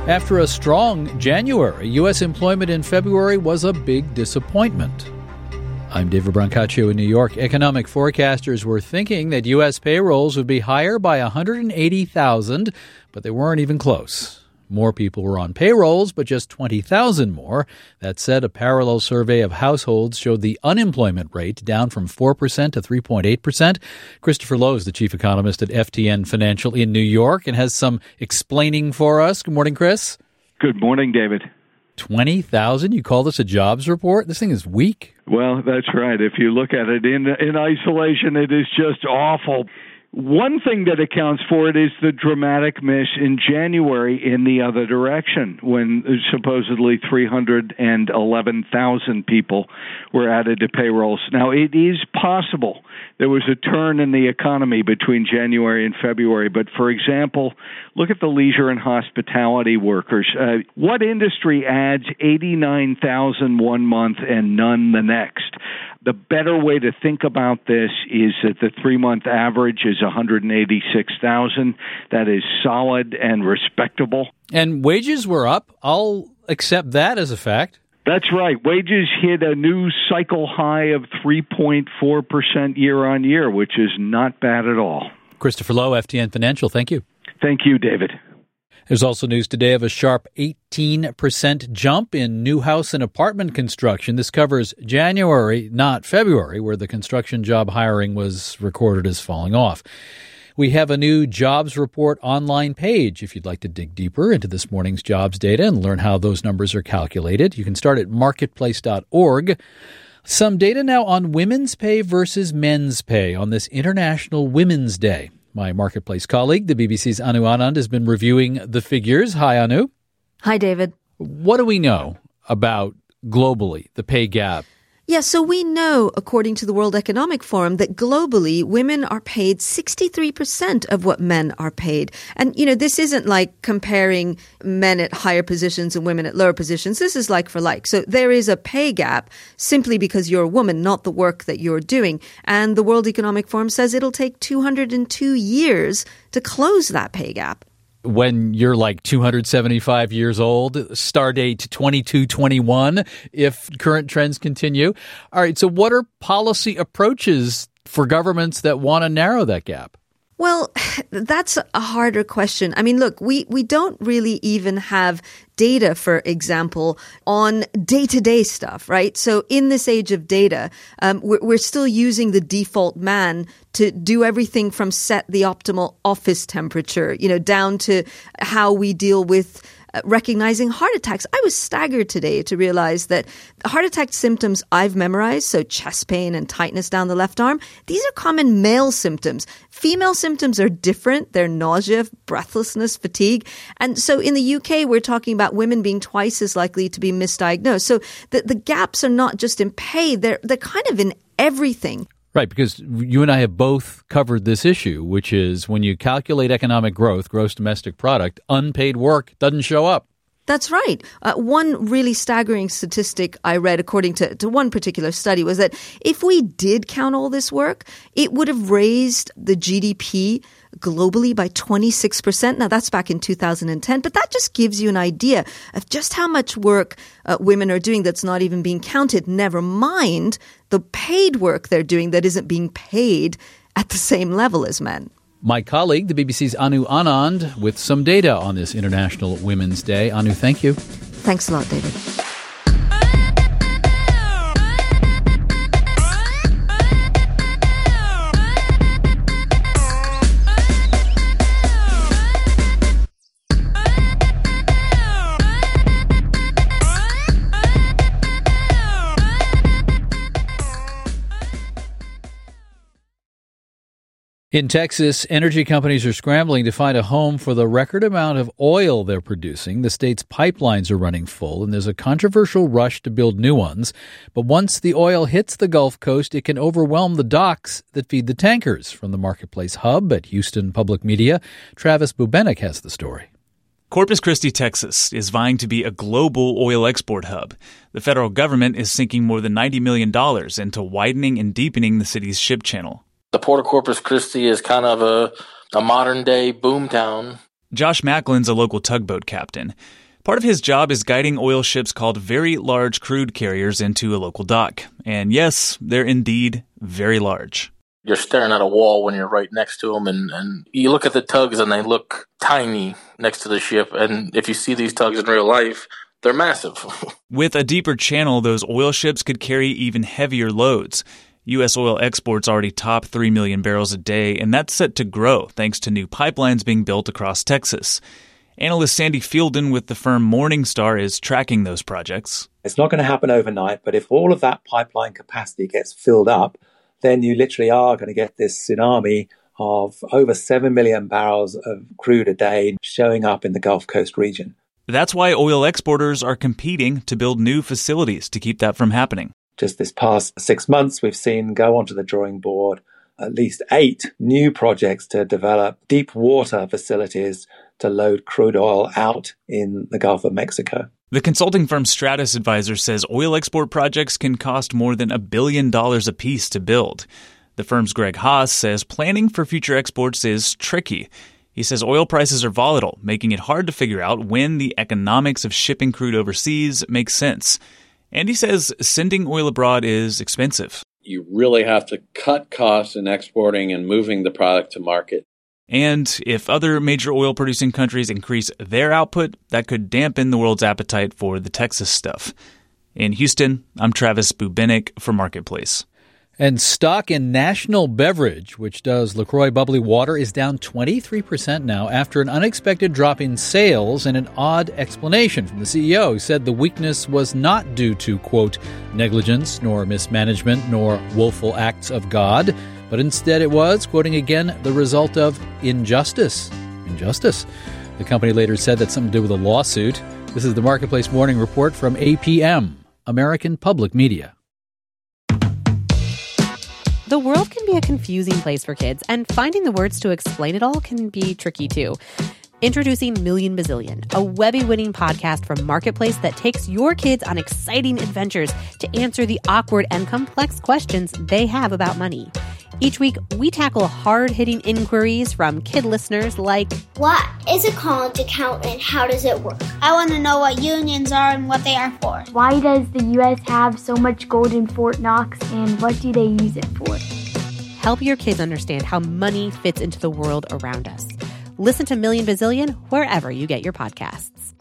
After a strong January, U.S. employment in February was a big disappointment. I'm David Brancaccio in New York. Economic forecasters were thinking that U.S. payrolls would be higher by 180,000, but they weren't even close. More people were on payrolls, but just 20,000 more. That said, a parallel survey of households showed the unemployment rate down from 4% to 3.8%. Christopher Lowe is the chief economist at FTN Financial in New York and has some explaining for us. Good morning, Chris. Good morning, David. 20,000? You call this a jobs report? This thing is weak. Well, that's right. If you look at it in isolation, it is just awful. One thing that accounts for it is the dramatic miss in January in the other direction, when supposedly 311,000 people were added to payrolls. Now, it is possible there was a turn in the economy between January and February, but for example, look at the leisure and hospitality workers. What industry adds 89,000 one month and none the next? The better way to think about this is that the 3-month average is 186,000. That is solid and respectable. And wages were up. I'll accept that as a fact. That's right. Wages hit a new cycle high of 3.4% year on year, which is not bad at all. Christopher Lowe, FTN Financial. Thank you. Thank you, David. There's also news today of a sharp 18% jump in new house and apartment construction. This covers January, not February, where the construction job hiring was recorded as falling off. We have a new jobs report online page. If you'd like to dig deeper into this morning's jobs data and learn how those numbers are calculated, you can start at marketplace.org. Some data now on women's pay versus men's pay on this International Women's Day. My Marketplace colleague, the BBC's Anu Anand, has been reviewing the figures. Hi, Anu. Hi, David. What do we know about globally the pay gap? Yeah, so we know, according to the World Economic Forum, that globally women are paid 63% of what men are paid. And, this isn't like comparing men at higher positions and women at lower positions. This is like for like. So there is a pay gap simply because you're a woman, not the work that you're doing. And the World Economic Forum says it'll take 202 years to close that pay gap. When you're like 275 years old, star date 2221, if current trends continue. All right, so what are policy approaches for governments that want to narrow that gap? Well, that's a harder question. I mean, look, we don't really even have data, for example, on day-to-day stuff, right? So in this age of data, we're still using the default man to do everything from set the optimal office temperature, down to how we deal with recognizing heart attacks. I was staggered today to realize that heart attack symptoms I've memorized, so chest pain and tightness down the left arm, these are common male symptoms. Female symptoms are different. They're nausea, breathlessness, fatigue. And so in the UK, we're talking about women being twice as likely to be misdiagnosed. So the gaps are not just in pay, they're kind of in everything. Right, because you and I have both covered this issue, which is when you calculate economic growth, gross domestic product, unpaid work doesn't show up. That's right. One really staggering statistic I read, according to one particular study, was that if we did count all this work, it would have raised the GDP globally by 26%. Now, that's back in 2010, but that just gives you an idea of just how much work women are doing that's not even being counted, never mind the paid work they're doing that isn't being paid at the same level as men. My colleague, the BBC's Anu Anand, with some data on this International Women's Day. Anu, thank you. Thanks a lot, David. In Texas, energy companies are scrambling to find a home for the record amount of oil they're producing. The state's pipelines are running full, and there's a controversial rush to build new ones. But once the oil hits the Gulf Coast, it can overwhelm the docks that feed the tankers. From the Marketplace Hub at Houston Public Media, Travis Bubenik has the story. Corpus Christi, Texas, is vying to be a global oil export hub. The federal government is sinking more than $90 million into widening and deepening the city's ship channel. The Port of Corpus Christi is kind of a modern-day boomtown. Josh Macklin's a local tugboat captain. Part of his job is guiding oil ships called very large crude carriers into a local dock. And yes, they're indeed very large. You're staring at a wall when you're right next to them, and you look at the tugs and they look tiny next to the ship. And if you see these tugs in real life, they're massive. With a deeper channel, those oil ships could carry even heavier loads. U.S. oil exports already top 3 million barrels a day, and that's set to grow thanks to new pipelines being built across Texas. Analyst Sandy Fielden with the firm Morningstar is tracking those projects. It's not going to happen overnight, but if all of that pipeline capacity gets filled up, then you literally are going to get this tsunami of over 7 million barrels of crude a day showing up in the Gulf Coast region. That's why oil exporters are competing to build new facilities to keep that from happening. Just this past 6 months, we've seen go onto the drawing board at least 8 new projects to develop deep water facilities to load crude oil out in the Gulf of Mexico. The consulting firm Stratus Advisor says oil export projects can cost more than $1 billion apiece to build. The firm's Greg Haas says planning for future exports is tricky. He says oil prices are volatile, making it hard to figure out when the economics of shipping crude overseas makes sense. And he says sending oil abroad is expensive. You really have to cut costs in exporting and moving the product to market. And if other major oil-producing countries increase their output, that could dampen the world's appetite for the Texas stuff. In Houston, I'm Travis Bubenik for Marketplace. And stock in National Beverage, which does LaCroix bubbly water, is down 23% now after an unexpected drop in sales and an odd explanation from the CEO, who said the weakness was not due to, quote, negligence, nor mismanagement, nor woeful acts of God, but instead it was, quoting again, the result of injustice. Injustice. The company later said that's something to do with a lawsuit. This is the Marketplace Morning Report from APM, American Public Media. The world can be a confusing place for kids, and finding the words to explain it all can be tricky too. Introducing Million Bazillion, a Webby-winning podcast from Marketplace that takes your kids on exciting adventures to answer the awkward and complex questions they have about money. Each week, we tackle hard-hitting inquiries from kid listeners like, what is a college account and how does it work? I want to know what unions are and what they are for. Why does the U.S. have so much gold in Fort Knox and what do they use it for? Help your kids understand how money fits into the world around us. Listen to Million Bazillion wherever you get your podcasts.